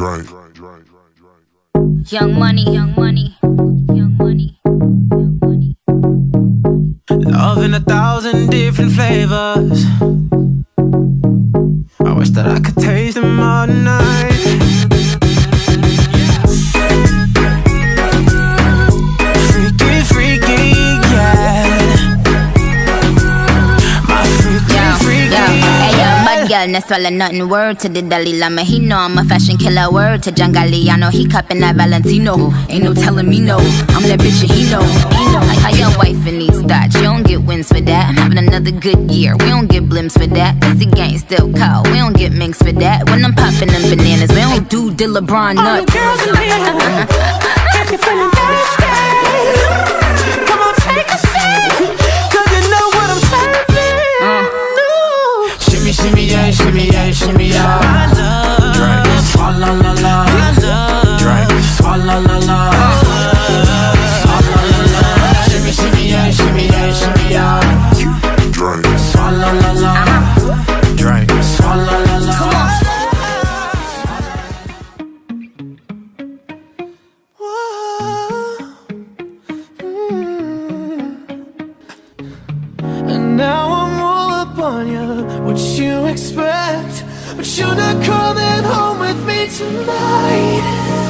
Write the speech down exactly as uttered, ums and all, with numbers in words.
Drink. Young money, young money, young money, young money. Love in a thousand different flavors. I wish that I could taste them all night. Freaky, freaky, yeah. My freaky, Yo, freaky, yo, hey yo, yeah. bad girl, no swallow nothing. Word to the Dalai Lama, he know I'm a fashion killer. Word to John Galliano, he cupping that Valentino. Ain't no telling me no, I'm that bitch and he know. He know. How your wife in these thoughts, you don't get wins for that. I'm having another good year, we don't get blimps for that. Cause the gang still cold, we don't get minks for that. When I'm popping them bananas, we don't do the LeBron nuts. All the girls in here, if you're feeling thirsty, come on, take a sip, cause you know what I'm serving. Uh. Shimmy, shimmy, yeah, shimmy, yeah, shimmy, yeah. I love drinks. Swalla la la. I love drinks. Swalla la la. Swalla la la. Shimmy, shimmy, yeah, shimmy, yeah, shimmy, yeah. Drink. Swalla la la. Drinks. Swalla la la. Come on. And now I'm all up on you. What you expect? But you're not coming home with me tonight.